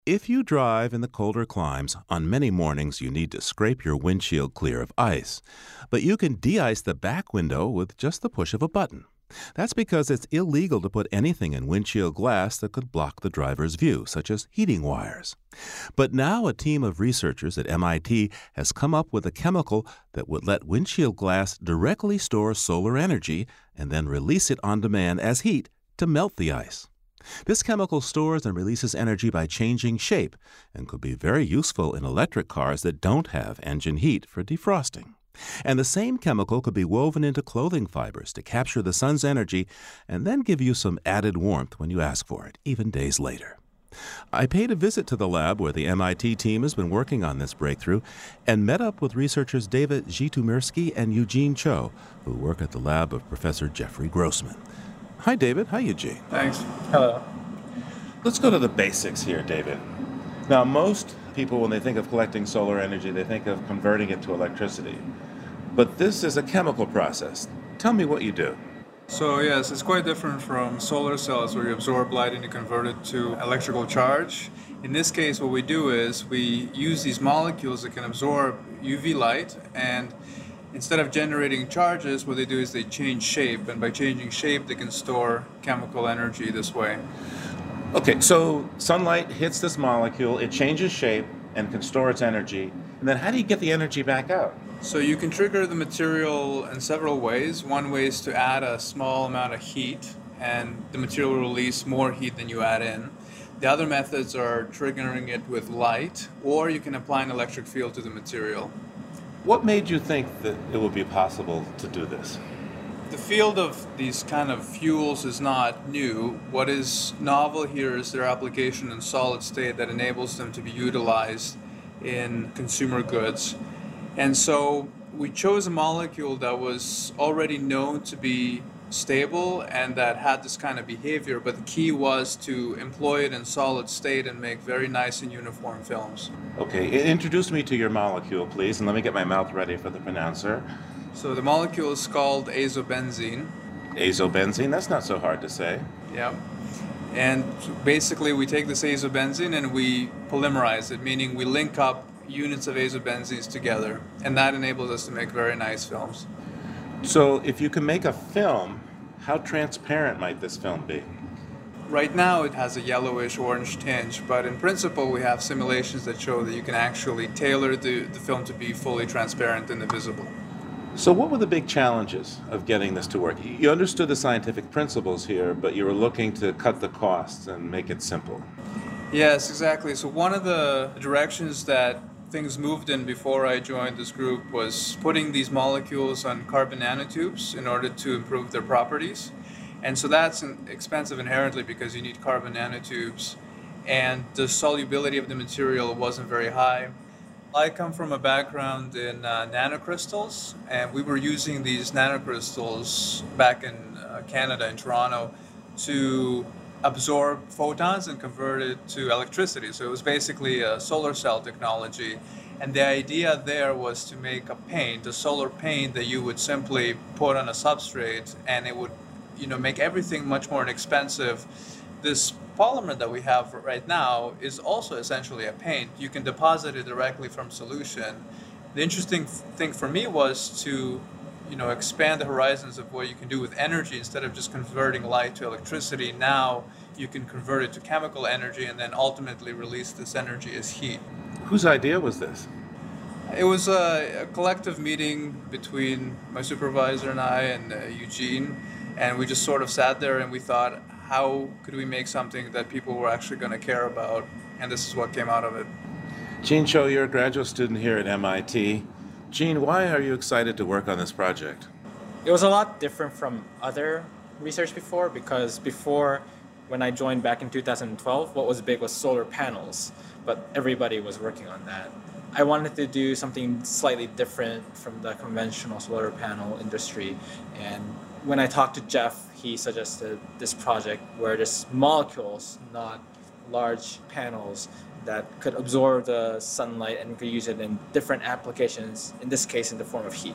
If you drive in the colder climes, on many mornings you need to scrape your windshield clear of ice. But you can de-ice the back window with just the push of a button. That's because it's illegal to put anything in windshield glass that could block the driver's view, such as heating wires. But now a team of researchers at MIT has come up with a chemical that would let windshield glass directly store solar energy and then release it on demand as heat to melt the ice. This chemical stores and releases energy by changing shape and could be very useful in electric cars that don't have engine heat for defrosting. And the same chemical could be woven into clothing fibers to capture the sun's energy and then give you some added warmth when you ask for it, even days later. I paid a visit to the lab where the MIT team has been working on this breakthrough and met up with researchers David Zhitomirsky and Eugene Cho, who work at the lab of Professor Jeffrey Grossman. Hi, David. Hi, Eugene. Thanks. Hello. Let's go to the basics here, David. Now, most people, when they think of collecting solar energy, they think of converting it to electricity. But this is a chemical process. Tell me what you do. So yes, it's quite different from solar cells where you absorb light and you convert it to electrical charge. In this case, what we do is we use these molecules that can absorb UV light, and instead of generating charges, what they do is they change shape, and by changing shape, they can store chemical energy this way. Okay, so sunlight hits this molecule, it changes shape and can store its energy, and then how do you get the energy back out? So you can trigger the material in several ways. One way is to add a small amount of heat, and the material will release more heat than you add in. The other methods are triggering it with light, or you can apply an electric field to the material. What made you think that it would be possible to do this? The field of these kind of fuels is not new. What is novel here is their application in solid state that enables them to be utilized in consumer goods. And so we chose a molecule that was already known to be stable and that had this kind of behavior, but the key was to employ it in solid state and make very nice and uniform films. Okay, introduce me to your molecule, please, and let me get my mouth ready for the pronouncer. So the molecule is called azobenzene. Azobenzene, that's not so hard to say. Yeah. And basically we take this azobenzene and we polymerize it, meaning we link up units of azobenzenes together, and that enables us to make very nice films. So if you can make a film, how transparent might this film be? Right now it has a yellowish orange tinge, but in principle we have simulations that show that you can actually tailor the film to be fully transparent and invisible. So what were the big challenges of getting this to work? You understood the scientific principles here, but you were looking to cut the costs and make it simple. Yes, exactly. So one of the directions that things moved in before I joined this group was putting these molecules on carbon nanotubes in order to improve their properties. And so that's expensive inherently because you need carbon nanotubes, and the solubility of the material wasn't very high. I come from a background in nanocrystals, and we were using these nanocrystals back in Canada, in Toronto, to absorb photons and convert it to electricity. So it was basically a solar cell technology. And the idea there was to make a paint, a solar paint that you would simply put on a substrate, and it would, make everything much more inexpensive. This polymer that we have right now is also essentially a paint. You can deposit it directly from solution. The interesting thing for me was to expand the horizons of what you can do with energy. Instead of just converting light to electricity, now you can convert it to chemical energy and then ultimately release this energy as heat. Whose idea was this? It was a collective meeting between my supervisor and I and Eugene, and we just sort of sat there and we thought, how could we make something that people were actually going to care about? And this is what came out of it. Gene Cho, you're a graduate student here at MIT. Gene, why are you excited to work on this project? It was a lot different from other research before, because before, when I joined back in 2012, what was big was solar panels, but everybody was working on that. I wanted to do something slightly different from the conventional solar panel industry, and when I talked to Jeff, he suggested this project where there's molecules, not large panels, that could absorb the sunlight and we could use it in different applications, in this case in the form of heat.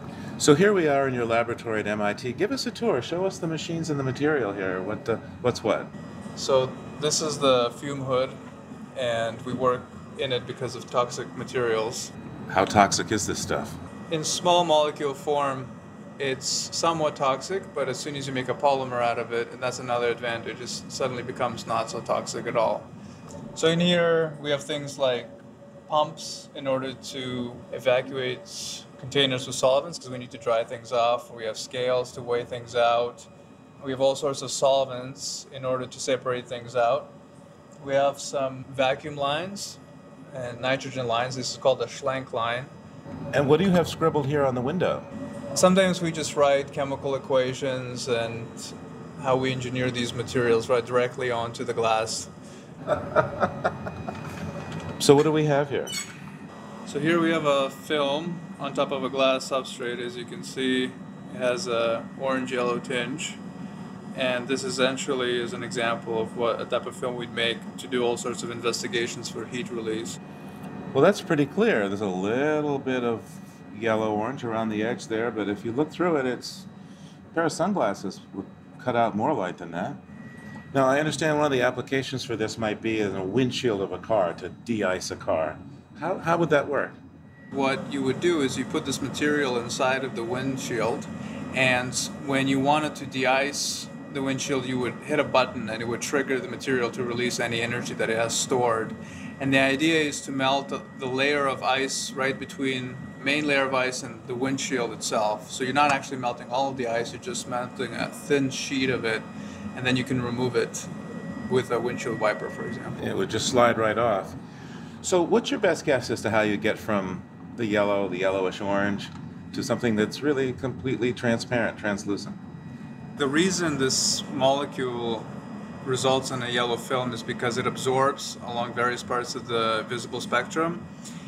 So here we are in your laboratory at MIT. Give us a tour. Show us the machines and the material here. What's what? So this is the fume hood, and we work in it because of toxic materials. How toxic is this stuff? In small molecule form, it's somewhat toxic, but as soon as you make a polymer out of it, and that's another advantage, it suddenly becomes not so toxic at all. So in here, we have things like pumps in order to evacuate containers with solvents because we need to dry things off. We have scales to weigh things out. We have all sorts of solvents in order to separate things out. We have some vacuum lines and nitrogen lines. This is called a Schlenk line. And what do you have scribbled here on the window? Sometimes we just write chemical equations and how we engineer these materials right directly onto the glass. So what do we have here? So here we have a film on top of a glass substrate. As you can see, it has a orange-yellow tinge. And this essentially is an example of what a type of film we'd make to do all sorts of investigations for heat release. Well, that's pretty clear. There's a little bit of yellow-orange around the edge there, but if you look through it, a pair of sunglasses would cut out more light than that. Now, I understand one of the applications for this might be in a windshield of a car to de-ice a car. How would that work? What you would do is you put this material inside of the windshield, and when you wanted to de-ice the windshield, you would hit a button and it would trigger the material to release any energy that it has stored. And the idea is to melt the layer of ice right between the main layer of ice and the windshield itself. So you're not actually melting all of the ice, you're just melting a thin sheet of it, and then you can remove it with a windshield wiper, for example. It would just slide right off. So what's your best guess as to how you get from the yellowish orange, to something that's really completely transparent, translucent? The reason this molecule results in a yellow film is because it absorbs along various parts of the visible spectrum.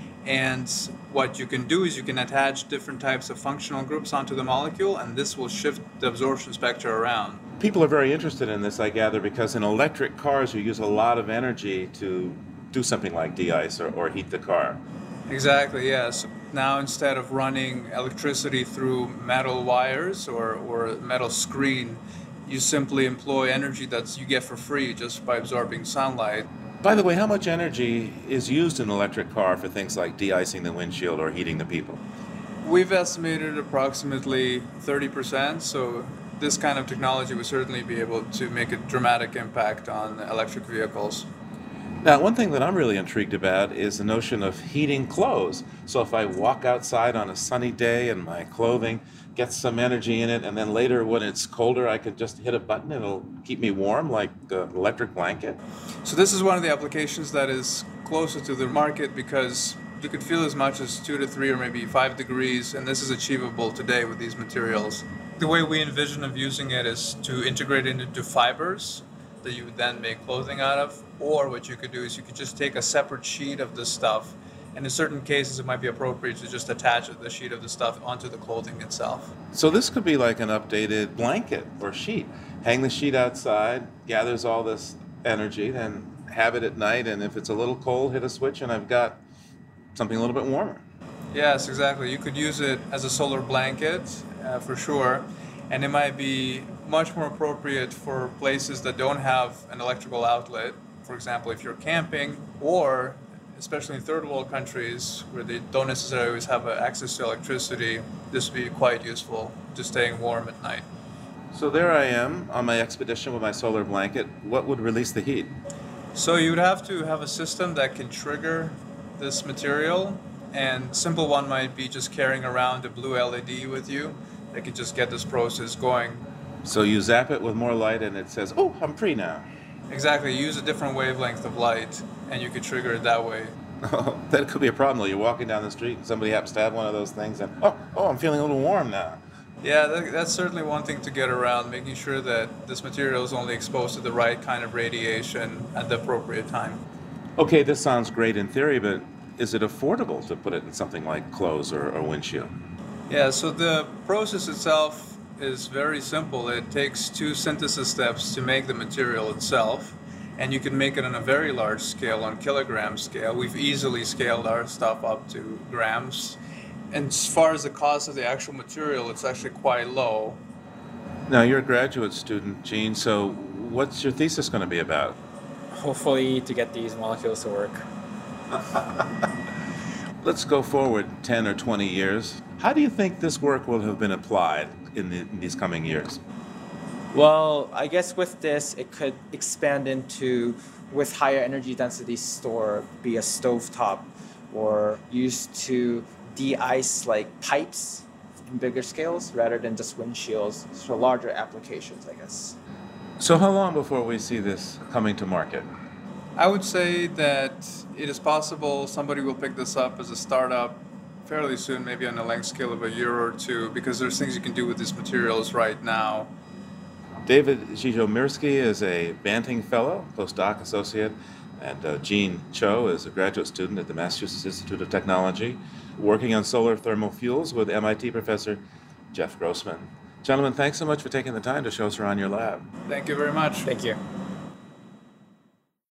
And what you can do is you can attach different types of functional groups onto the molecule, and this will shift the absorption spectra around. People are very interested in this, I gather, because in electric cars you use a lot of energy to do something like de-ice or heat the car. Exactly, yes. Now instead of running electricity through metal wires or metal screen, you simply employ energy that you get for free just by absorbing sunlight. By the way, how much energy is used in an electric car for things like de-icing the windshield or heating the people? We've estimated approximately 30%, so this kind of technology would certainly be able to make a dramatic impact on electric vehicles. Now, one thing that I'm really intrigued about is the notion of heating clothes. So if I walk outside on a sunny day and my clothing gets some energy in it, and then later when it's colder, I could just hit a button and it'll keep me warm like an electric blanket. So this is one of the applications that is closer to the market because you could feel as much as 2 to 3 or maybe 5 degrees, and this is achievable today with these materials. The way we envision of using it is to integrate it into fibers that you would then make clothing out of, or what you could do is you could just take a separate sheet of this stuff, and in certain cases it might be appropriate to just attach the sheet of the stuff onto the clothing itself. So this could be like an updated blanket or sheet. Hang the sheet outside, gathers all this energy, then have it at night, and if it's a little cold, hit a switch and I've got something a little bit warmer. Yes, exactly. You could use it as a solar blanket for sure, and it might be much more appropriate for places that don't have an electrical outlet. For example, if you're camping, or especially in third world countries where they don't necessarily always have access to electricity, this would be quite useful to staying warm at night. So there I am on my expedition with my solar blanket. What would release the heat? So you would have to have a system that can trigger this material, and simple one might be just carrying around a blue LED with you that can just get this process going. So you zap it with more light and it says, oh, I'm free now. Exactly, you use a different wavelength of light and you could trigger it that way. Oh, that could be a problem though. You're walking down the street and somebody happens to have one of those things and, oh, I'm feeling a little warm now. Yeah, that's certainly one thing to get around, making sure that this material is only exposed to the right kind of radiation at the appropriate time. Okay, this sounds great in theory, but is it affordable to put it in something like clothes or windshield? Yeah, so the process itself is very simple. It takes 2 synthesis steps to make the material itself, and you can make it on a very large scale, on kilogram scale. We've easily scaled our stuff up to grams. And as far as the cost of the actual material, it's actually quite low. Now, you're a graduate student, Gene, so what's your thesis going to be about? hopefully to get these molecules to work. Let's go forward 10 or 20 years. How do you think this work will have been applied in these coming years? Well, I guess with this, it could expand into, with higher energy density store, be a stovetop, or used to de-ice like pipes in bigger scales rather than just windshields, for larger applications, I guess. So how long before we see this coming to market? I would say that it is possible somebody will pick this up as a startup fairly soon, maybe on a length scale of a year or two, because there's things you can do with these materials right now. David Zhizhou-Mirsky is a Banting Fellow, postdoc associate, and Jean Cho is a graduate student at the Massachusetts Institute of Technology, working on solar thermal fuels with MIT professor Jeff Grossman. Gentlemen, thanks so much for taking the time to show us around your lab. Thank you very much. Thank you.